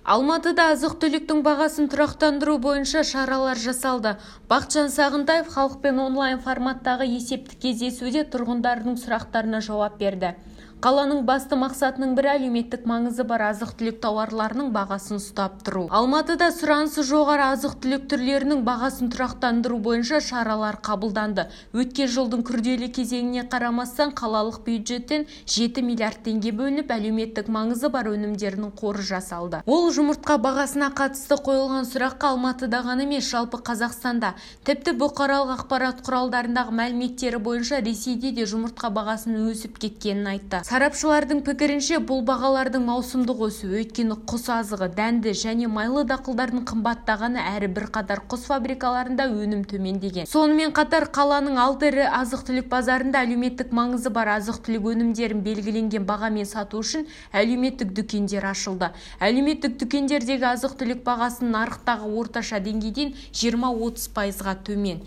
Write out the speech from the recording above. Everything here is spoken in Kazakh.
Алматыда азық-түліктің бағасын тұрақтандыру бойынша шаралар жасалды. Бақытжан Сағынтаев халықпен онлайн форматтағы есептік кездесуде тұрғындардың сұрақтарына жауап берді. Қаланың басты мақсатының бірі әлеуметтік маңызы бар азық-түлік тауарларының бағасын ұстап тұру. Алматыда сұранысы жоғары азық-түлік түрлерінің бағасын тұрақтандыру бойынша шаралар қабылданды. Өткен жылдың күрделі кезеңіне қарамастан қалалық бюджеттен 7 миллиард теңге бөлініп, әлеуметтік маңызы бар өнімдерінің қоры жасалды. Ол жұмыртқа бағасына қатысты қойылған сұраққа Алматыда ғана емес, жалпы Қазақстанда, тіпті бұқаралық ақпарат құралдарындағы мәліметтері бойынша Ресейде де жұмыртқа бағасының өсіп кеткенін айтты. Сарапшылардың пікірінше, бұл бағалардың маусымдық өсуі, өйткені құс азығы, дәнді және майлы дақылдардың қымбаттағаны әрі бірқатар құс фабрикаларында өнім төмендеген. Сонымен қатар қаланың 6 ірі азық-түлік базарында әлеуметтік маңызы бар азық-түлік өнімдерін белгіленген бағамен сату үшін әлеуметтік дүкендер ашылды. Әлеуметтік дүкендердегі азық-түлік бағасының нарықтағы орташа деңгейден 20-30%-ға төмен.